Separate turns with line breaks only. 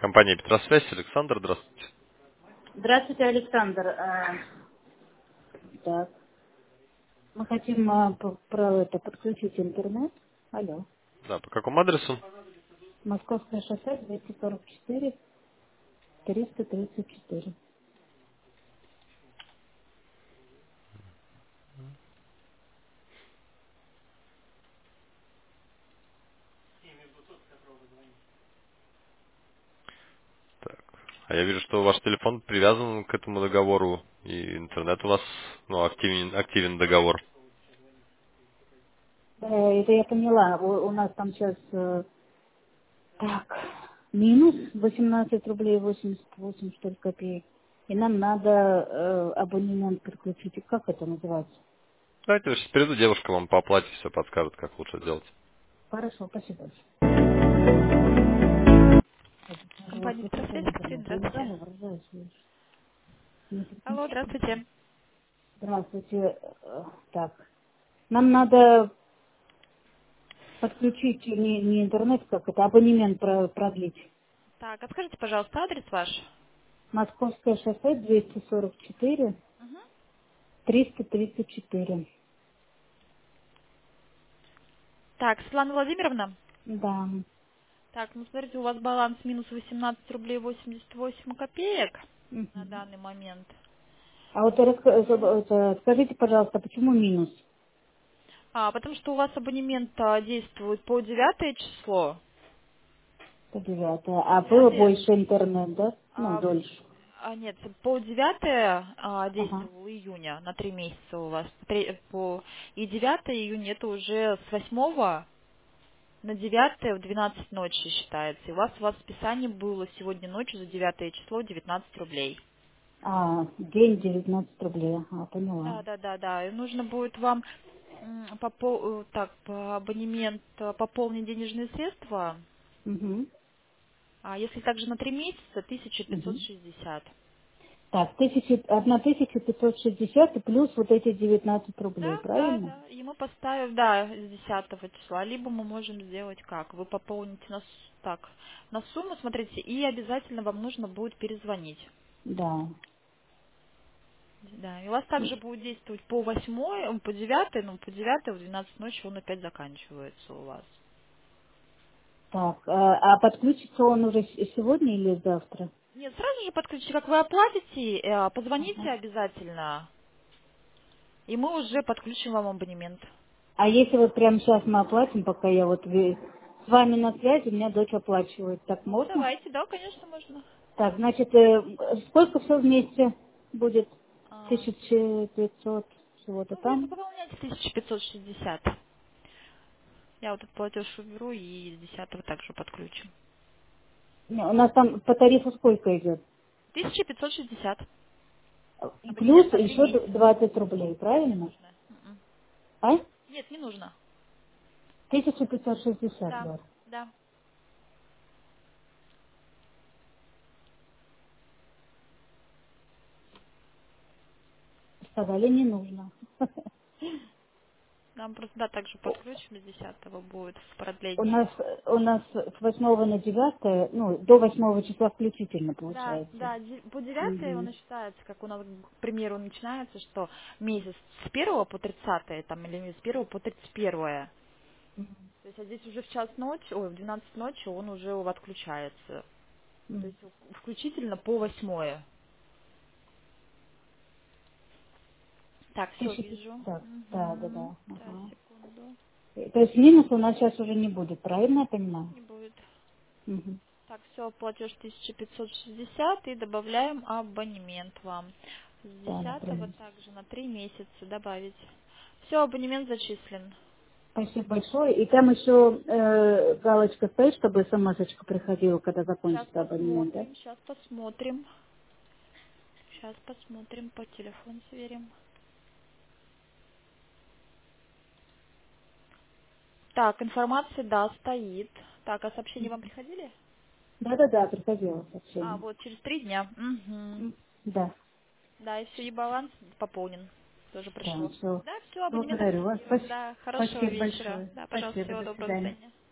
Компания Петросвязь, Александр, здравствуйте.
Здравствуйте, Александр. Так, мы хотим подключить интернет. Алло.
Да, по какому адресу?
Московское шоссе 244 334.
Так. А я вижу, что ваш телефон привязан к этому договору, и интернет у вас, активен договор.
Это я поняла. У нас там сейчас так, минус 18 рублей 88 что ли копеек. И нам надо абонемент подключить. И как это называется?
Давайте я сейчас перейду, девушка вам по оплате все подскажет, как лучше сделать.
Хорошо, спасибо.
Компания
Подключить
«Петросвязь», Екатерина,
интернет. Я
здравствуйте.
неправильно выражаюсь? Не
Алло,
технически.
здравствуйте.
Здравствуйте. Так, нам надо подключить не интернет, как это, абонемент продлить.
Так, а скажите, пожалуйста, адрес ваш?
Московское шоссе 244
Мгм.
334.
Так, Светлана Владимировна.
Да.
Так, ну смотрите, у вас баланс минус 18 рублей 88 копеек на
Мгм.
данный момент.
А вот скажите, пожалуйста, почему минус
Потому что у вас абонемент действует по 9 число.
по 9?
По
А было
9,
больше интернет, да? Ну,
а,
дольше.
нет, по 9
Ага.
действовал июня, на 3 месяца у вас. И 9 июня это уже с 8 на 9 в 12 ночи считается. И у вас списание было сегодня ночью за 9 число 19 рублей.
День 19 рублей. Поняла.
Да. И нужно будет вам по абонемент пополнить денежные средства.
Угу.
А если также на 3 месяца,
Угу.
1560.
Так, 1560 и плюс вот эти 19 рублей, правильно?
Да. И мы поставим, да, с 10 числа. Либо мы можем сделать как? Вы пополните на сумму, смотрите, и обязательно вам нужно будет перезвонить.
Да.
Да, и у вас также будет действовать по 8, по 9, по 9 в 12 ночи он опять заканчивается у вас.
Так, подключится он уже сегодня или завтра?
Нет, сразу же подключите, как вы оплатите,
Ага.
позвоните обязательно, и мы уже подключим вам абонемент.
А если вот прямо сейчас мы оплатим, пока я с вами на связи, у меня дочь оплачивает, так
Ну,
можно?
давайте, да, конечно, можно.
Так, значит, сколько все вместе будет?
А,
1500 всего-то
ну, вы
там.
пополняете 1560. Я вот этот платеж уберу и с 10 также подключим.
Не, у нас там по тарифу сколько идет?
1560.
И плюс
Абонемент на 3
еще
месяца.
20 рублей,
Не
правильно?
нужно. М-м.
А?
Нет, не нужно.
1560,
Да,
да.
да.
Сказали, не нужно.
Нам просто, да, также подключим с 10 будет в
У
продлении.
нас, у нас с 8 на 9, ну, до 8 числа включительно получается.
По 9 он
Угу.
и считается, как у нас, к примеру, начинается, что месяц с 1 по 30 там, или с 1 по 31. То есть, а здесь уже в час ночи, в 12 ночи он уже у вас отключается. То есть, включительно по 8. Так, все, вижу.
1500. Да, да,
Угу.
да.
Так,
Ага.
секунду.
То есть минуса у нас сейчас уже не будет, правильно я понимаю?
Не будет.
Угу.
Так, все, платеж 1560 и добавляем абонемент вам. С
Да, на
10
примете.
также на 3 месяца добавить. Все, абонемент зачислен.
Спасибо большое. И там еще галочка стоит, чтобы смс-очка приходила, когда
Сейчас
закончится абонемент, да?
посмотрим, сейчас посмотрим. Сейчас посмотрим, по телефону сверим. Так, информация, да, стоит. Так, а сообщения вам приходили?
Да-да-да, приходило сообщение.
Вот, через 3 дня. Угу.
Да,
Да, и все, и баланс пополнен. Тоже
да,
пришло.
все.
Да, все, абонемент
Благодарю вас.
зафиксирован. Да, хорошего
Спасибо
вечера.
большое.
Да, пожалуйста,
Спасибо,
всего
до
доброго, до
свидания.
свидания.